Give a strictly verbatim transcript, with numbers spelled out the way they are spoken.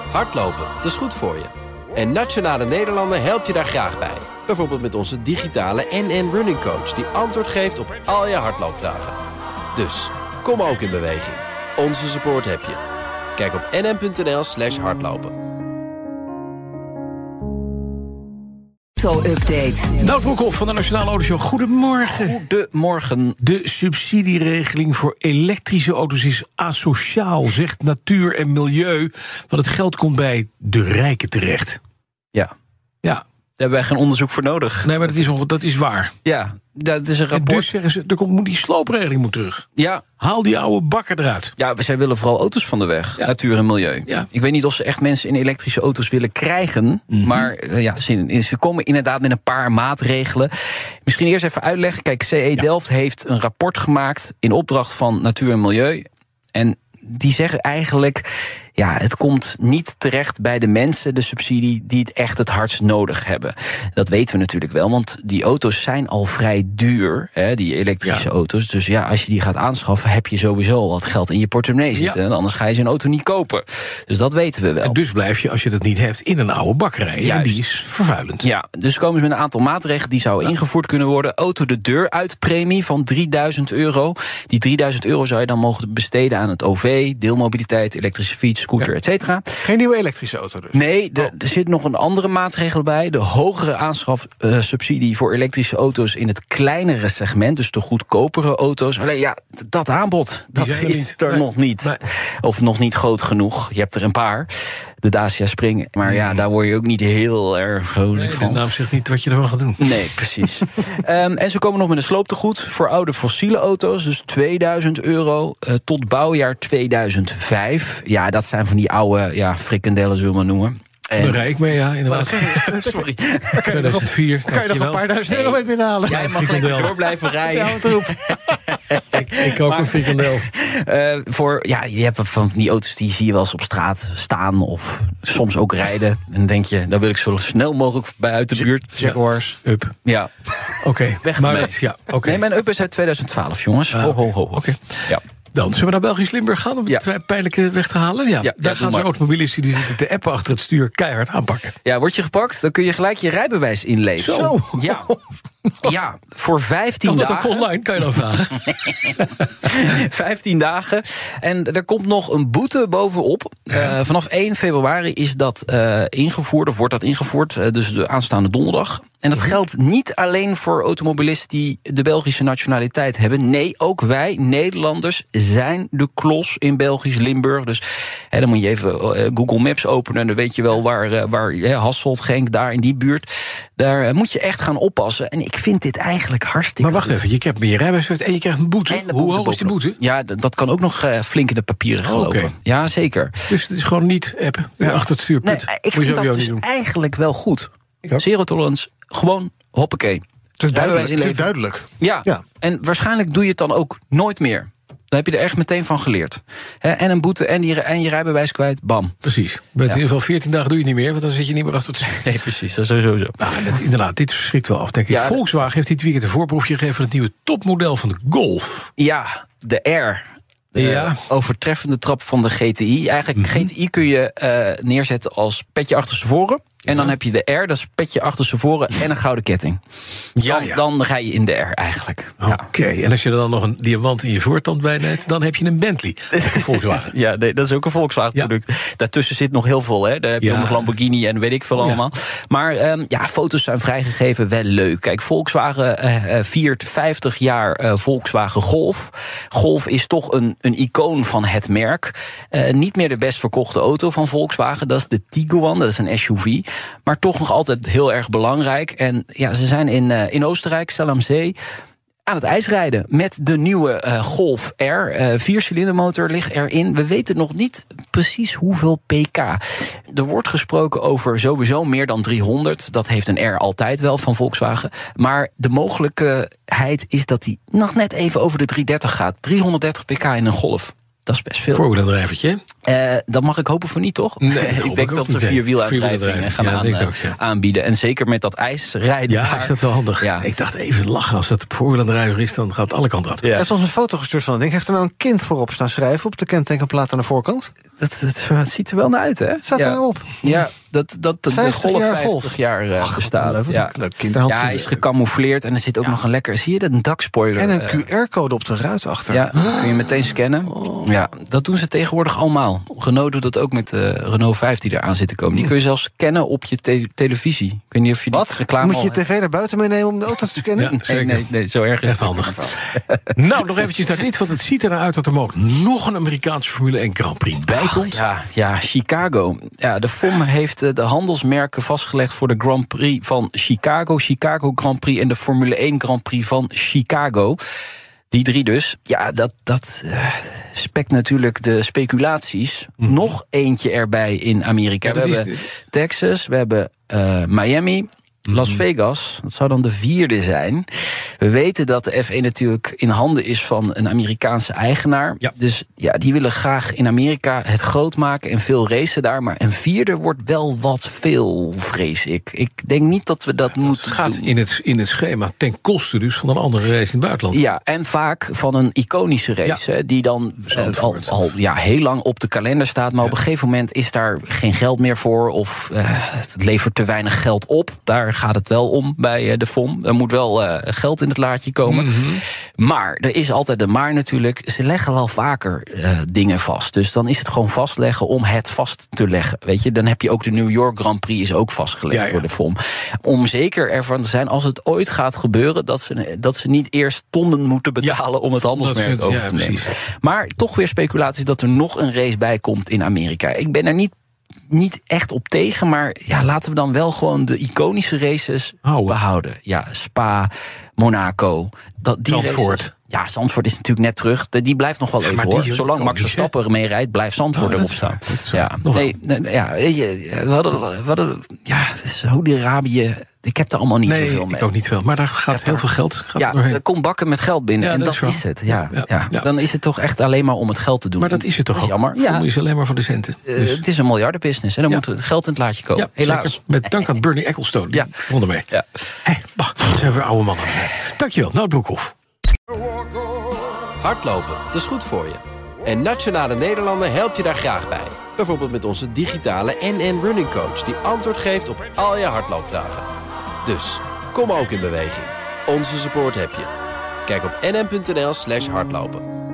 Hardlopen, dat is goed voor je. En Nationale Nederlanden helpt je daar graag bij. Bijvoorbeeld met onze digitale N N Running Coach... die antwoord geeft op al je hardloopvragen. Dus, kom ook in beweging. Onze support heb je. Kijk op nn.nl slash hardlopen. Update. Nout Broekhoff van de Nationale Autoshow. Goedemorgen. Goedemorgen. De subsidieregeling voor elektrische auto's is asociaal, zegt Natuur en Milieu. Want het geld komt bij de rijken terecht. Ja. Ja. Daar hebben wij geen onderzoek voor nodig. Nee, maar dat is, dat is waar. Ja, dat is een rapport. En dus zeggen ze, er komt, moet die sloopregeling moet terug. Ja. Haal die oude bakker eruit. Ja, zij willen vooral auto's van de weg. Ja. Natuur en milieu. Ja. Ik weet niet of ze echt mensen in elektrische auto's willen krijgen. Mm-hmm. Maar uh, ja, ze, ze komen inderdaad met een paar maatregelen. Misschien eerst even uitleggen. Kijk, C E ja. Delft heeft een rapport gemaakt in opdracht van Natuur en Milieu. En die zeggen eigenlijk, ja, het komt niet terecht bij de mensen, de subsidie, die het echt het hardst nodig hebben. Dat weten we natuurlijk wel, want die auto's zijn al vrij duur, hè, die elektrische ja. auto's. Dus ja, als je die gaat aanschaffen, heb je sowieso al wat geld in je portemonnee zitten. Ja. Anders ga je zo'n auto niet kopen. Dus dat weten we wel. En dus blijf je, als je dat niet hebt, in een oude bakkerij. Juist. En die is vervuilend. Ja, dus komen ze met een aantal maatregelen die zouden ja. ingevoerd kunnen worden. Auto de deur uit premie van drieduizend euro. Die drieduizend euro zou je dan mogen besteden aan het O V, deelmobiliteit, elektrische fiets, scooter, ja. et cetera. Geen nieuwe elektrische auto dus? Nee, de, oh. er zit nog een andere maatregel bij. De hogere aanschafsubsidie uh, voor elektrische auto's in het kleinere segment, dus de goedkopere auto's. Alleen ja, dat aanbod, dat is niet. er nee. nog niet. Nee. Of nog niet groot genoeg. Je hebt er een paar. De Dacia Spring. Maar ja, daar word je ook niet heel erg vrolijk nee, van. De naam zegt niet wat je ervan gaat doen. Nee, precies. um, en ze komen nog met een slooptegoed voor oude fossiele auto's. Dus tweeduizend euro uh, tot bouwjaar tweeduizend vijf. Ja, dat zijn van die oude ja, frikandellen, zullen we maar noemen. En daar rijd ik mee, ja, inderdaad. Sorry. tweeduizend vier. Kan je nog een paar duizend euro mee binnenhalen? Jij mag lekker door blijven rijden. ik ik ook maar, een frikandel. Uh, voor, ja, je hebt van die auto's die zie je wel eens op straat staan of soms ook rijden. En dan denk je, daar wil ik zo snel mogelijk bij uit de buurt. Jaguars. Ja. Up. Ja. Oké. Okay. Weg maar ermee. Ja, okay. Nee, mijn Up is uit tweeduizend twaalf, jongens. Ah, ho, ho, ho. Oké. Okay. Ja. Dan zullen we naar Belgisch Limburg gaan om ja. het pijnlijke weg te halen? Ja, ja daar ja, gaan ze automobilisten die zitten te appen achter het stuur keihard aanpakken. Ja, word je gepakt, dan kun je gelijk je rijbewijs inleveren. Zo. Ja. Ja, voor vijftien kan dat dagen. Ook online, kan je dan vragen. vijftien dagen. En er komt nog een boete bovenop. Uh, vanaf één februari is dat uh, ingevoerd, of wordt dat ingevoerd, uh, dus de aanstaande donderdag. En dat geldt niet alleen voor automobilisten die de Belgische nationaliteit hebben. Nee, ook wij, Nederlanders, zijn de klos in Belgisch Limburg. Dus hè, dan moet je even uh, Google Maps openen. En dan weet je wel waar, uh, waar uh, Hasselt, Genk, daar in die buurt. Daar uh, moet je echt gaan oppassen. En ik vind dit eigenlijk hartstikke Maar wacht goed. even, je krijgt je rijbewijs en je krijgt een boete. Hoe boete hoog is die boete? Ja, d- dat kan ook nog uh, flink in de papieren oh, gelopen. Okay. Ja, zeker. Dus het is gewoon niet appen ja. achter het stuur. Nee, ik vind dat dus eigenlijk wel goed. Zero tolerance, gewoon hoppakee. Het is duidelijk. Het is duidelijk. Ja. ja, en waarschijnlijk doe je het dan ook nooit meer. Dan heb je er echt meteen van geleerd. He, en een boete en, die, en je rijbewijs kwijt, bam. Precies. Met ja. in ieder geval veertien dagen doe je het niet meer, want dan zit je niet meer achter het stuur. Nee, precies, dat is sowieso zo. Nou, dat, inderdaad, dit verschrikt wel af, denk ik. Ja, Volkswagen heeft dit weekend een voorproefje gegeven van het nieuwe topmodel van de Golf. Ja, de R. De ja. overtreffende trap van de G T I. Eigenlijk, mm-hmm. G T I kun je uh, neerzetten als petje achterstevoren. En ja. dan heb je de R, dat is petje achterstevoren en een gouden ketting. Ja, dan, ja. dan ga je in de R eigenlijk. Oké, okay. ja. En als je er dan nog een diamant in je voortand bij neemt, dan heb je een Bentley. Een Volkswagen. Ja, nee, dat is ook een Volkswagen product. Ja. Daartussen zit nog heel veel, hè. Daar heb je ja. ook nog Lamborghini en weet ik veel allemaal. Ja. Maar um, ja, foto's zijn vrijgegeven, wel leuk. Kijk, Volkswagen uh, viert vijftig jaar uh, Volkswagen Golf. Golf is toch een, een icoon van het merk. Uh, niet meer de best verkochte auto van Volkswagen, dat is de Tiguan, dat is een S U V. Maar toch nog altijd heel erg belangrijk. En ja, ze zijn in, uh, in Oostenrijk, Zell am See, aan het ijsrijden met de nieuwe uh, Golf R. Uh, viercilindermotor ligt erin. We weten nog niet precies hoeveel pk. Er wordt gesproken over sowieso meer dan driehonderd. Dat heeft een R altijd wel van Volkswagen. Maar de mogelijkheid is dat hij nog net even over de driehonderddertig gaat. driehonderddertig pk in een Golf. Dat is best veel. Voorwielaandrijvertje. Uh, dat mag ik hopen voor niet, toch? Nee, ik denk dat ze vierwielaandrijving gaan ja, aan, ook, ja. aanbieden. En zeker met dat ijsrijden. Ja, daar. is dat wel handig. Ja. Ik dacht even lachen, als het voorwielaandrijver is, dan gaat het alle kanten uit. Ja. Hij heeft ons een foto gestuurd van het ding. Heeft er nou een kind voorop staan schrijven op de kentekenplaat aan de voorkant? Dat, dat ziet er wel naar uit, hè? Het staat ja. erop. Ja, dat, dat de golf jaar vijftig golf. jaar uh, Ach, bestaat. Leuk, ja, leuk kinderhand. Ja, hij is gecamoufleerd en er zit ook ja. nog een lekker... Zie je dat, een dakspoiler? En een Q R-code op de ruit achter. Ja, kun je meteen scannen. Oh. Ja, dat doen ze tegenwoordig allemaal. Renault doet dat ook met de Renault vijf die eraan zit te komen. Die kun je zelfs scannen op je te- televisie. Ik weet niet of je die Wat? reclame Moet je je tv naar buiten meenemen om de auto te scannen? Ja, nee, nee, nee, zo erg is echt handig. Nou, nog eventjes naar dit, want het ziet er nou uit dat er mogelijk nog een Amerikaanse Formule één Grand Prix bij komt. Ja, ja, Chicago. Ja, de F O M heeft de handelsmerken vastgelegd voor de Grand Prix van Chicago, Chicago Grand Prix en de Formule één Grand Prix van Chicago. Die drie dus. Ja, dat, dat uh, spekt natuurlijk de speculaties. Mm. Nog eentje erbij in Amerika. Ja, we hebben is... Texas, we hebben uh, Miami, Las Vegas. Dat zou dan de vierde zijn. We weten dat de F één natuurlijk in handen is van een Amerikaanse eigenaar. Ja. Dus ja, die willen graag in Amerika het groot maken en veel racen daar. Maar een vierde wordt wel wat veel, vrees ik. Ik denk niet dat we dat, dat moeten gaat doen. in het, in het schema ten koste dus van een andere race in het buitenland. Ja, en vaak van een iconische race. Ja. Hè, die dan uh, al, al ja, heel lang op de kalender staat. Maar ja. op een gegeven moment is daar geen geld meer voor. Of uh, het levert te weinig geld op. Daar gaat het wel om bij uh, de F O M. Er moet wel uh, geld in het laadje komen. Mm-hmm. Maar er is altijd een maar natuurlijk. Ze leggen wel vaker uh, dingen vast. Dus dan is het gewoon vastleggen om het vast te leggen. Weet je, dan heb je ook de New York Grand Prix is ook vastgelegd ja, ja. door de F O M. Om zeker ervan te zijn, als het ooit gaat gebeuren, dat ze, dat ze niet eerst tonnen moeten betalen ja, om het handelsmerk over ja, te nemen. Precies. Maar toch weer speculaties dat er nog een race bij komt in Amerika. Ik ben er niet Niet echt op tegen, maar ja, laten we dan wel gewoon de iconische races Houden. behouden. Ja, Spa, Monaco. Dat, die Zandvoort. Races, ja, Zandvoort is natuurlijk net terug. Die blijft nog wel ja, even hoor. Zolang Max Verstappen ermee rijdt, blijft Zandvoort oh, erop staan. Ja, nee, nee, ja, we hadden, we hadden, ja, Saudi-Arabië. Ik heb er allemaal niet nee, zoveel mee. Ik ook niet veel. Maar daar gaat heel veel geld. Gaat ja, er komt bakken met geld binnen. Ja, en dat, dat is, is het. Ja, ja, ja. Ja. Dan is het toch echt alleen maar om het geld te doen. Maar dat is het toch ook? Jammer. Ja. is alleen maar voor de centen. Dus. Uh, het is een miljardenbusiness. En dan ja. moet geld in het laadje komen. Ja, helaas. Zeker. Met dank aan Bernie Ecclestone. Die ja. won ermee. Ja. Hey, bah, dat zijn we oude mannen. Dankjewel. Nou, Broekhoff. Hardlopen, dat is goed voor je. En Nationale Nederlanden helpt je daar graag bij. Bijvoorbeeld met onze digitale N N Running Coach, die antwoord geeft op al je hardloopvragen. Dus, kom ook in beweging. Onze support heb je. Kijk op nn.nl slash hardlopen.